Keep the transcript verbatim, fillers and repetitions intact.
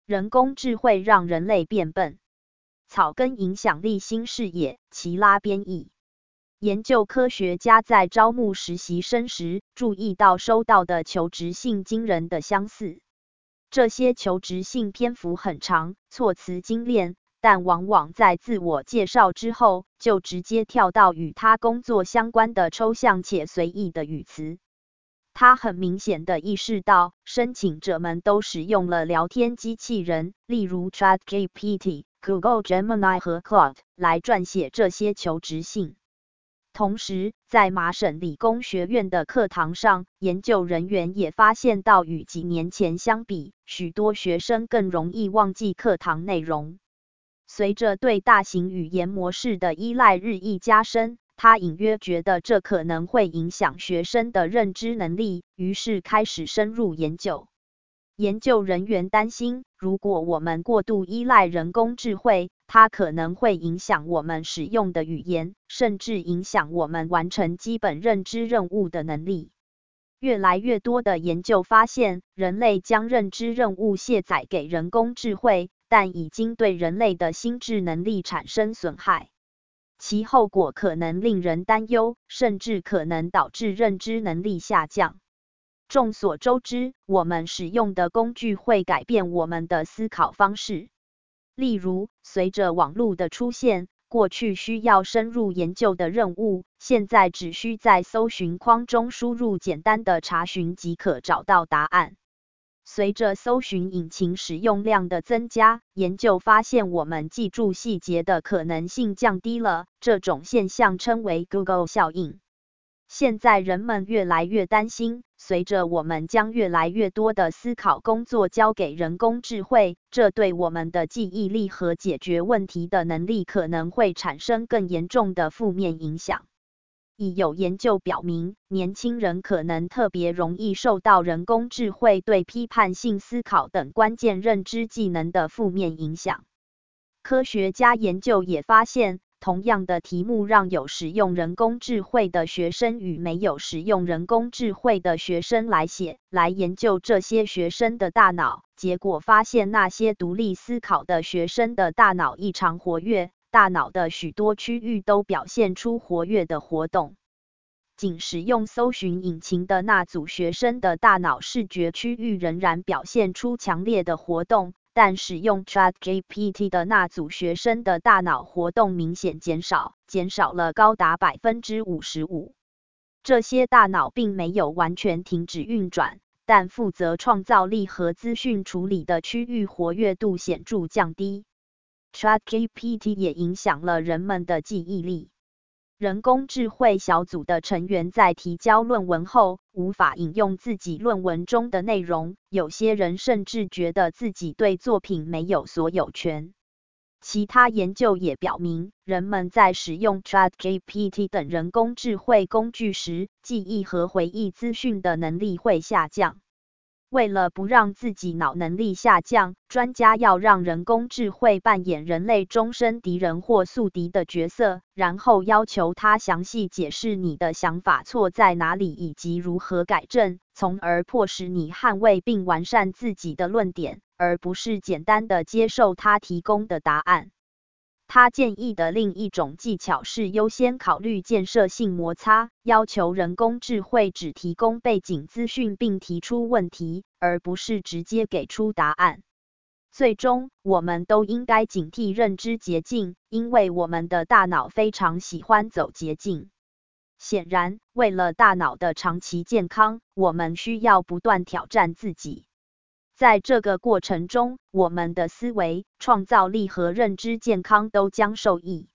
人工智慧让人类变笨。草根影响力新视野，齐拉编译。研究科学家在招募实习生时，注意到收到的求职信惊人的相似。这些求职信篇幅很长，措辞精炼，但往往在自我介绍之后，就直接跳到与他工作相关的抽象且随意的语词。他很明显地意识到，申请者们都使用了聊天机器人，例如 ChatGPT、Google Gemini 和 Claude 来撰写这些求职信。同时，在麻省理工学院的课堂上，研究人员也发现到与几年前相比，许多学生更容易忘记课堂内容。随着对大型语言模式的依赖日益加深，他隐约觉得这可能会影响学生的认知能力，于是开始深入研究。研究人员担心，如果我们过度依赖人工智慧，它可能会影响我们使用的语言，甚至影响我们完成基本认知任务的能力。越来越多的研究发现，人类将认知任务卸载给人工智慧，但已经对人类的心智能力产生损害。其后果可能令人担忧，甚至可能导致认知能力下降。众所周知，我们使用的工具会改变我们的思考方式。例如，随着网络的出现，过去需要深入研究的任务，现在只需在搜寻框中输入简单的查询即可找到答案。随着搜寻引擎使用量的增加，研究发现我们记住细节的可能性降低了，这种现象称为 Google 效应。现在人们越来越担心，随着我们将越来越多的思考工作交给人工智慧，这对我们的记忆力和解决问题的能力可能会产生更严重的负面影响。已有研究表明，年轻人可能特别容易受到人工智慧对批判性思考等关键认知技能的负面影响。科学家研究也发现，同样的题目让有使用人工智慧的学生与没有使用人工智慧的学生来写，来研究这些学生的大脑，结果发现那些独立思考的学生的大脑异常活跃，大脑的许多区域都表现出活跃的活动。仅使用搜寻引擎的那组学生的大脑视觉区域仍然表现出强烈的活动，但使用 ChatGPT 的那组学生的大脑活动明显减少，减少了高达 百分之五十五。这些大脑并没有完全停止运转，但负责创造力和资讯处理的区域活跃度显著降低。ChatGPT 也影响了人们的记忆力。人工智慧小组的成员在提交论文后，无法引用自己论文中的内容，有些人甚至觉得自己对作品没有所有权。其他研究也表明，人们在使用 ChatGPT 等人工智慧工具时，记忆和回忆资讯的能力会下降。为了不让自己脑能力下降，专家要让人工智慧扮演人类终身敌人或宿敌的角色，然后要求它详细解释你的想法错在哪里以及如何改正，从而迫使你捍卫并完善自己的论点，而不是简单的接受它提供的答案。他建议的另一种技巧是优先考虑建设性摩擦，要求人工智慧只提供背景资讯并提出问题，而不是直接给出答案。最终，我们都应该警惕认知捷径，因为我们的大脑非常喜欢走捷径。显然，为了大脑的长期健康，我们需要不断挑战自己。在这个过程中，我们的思维、创造力和认知健康都将受益。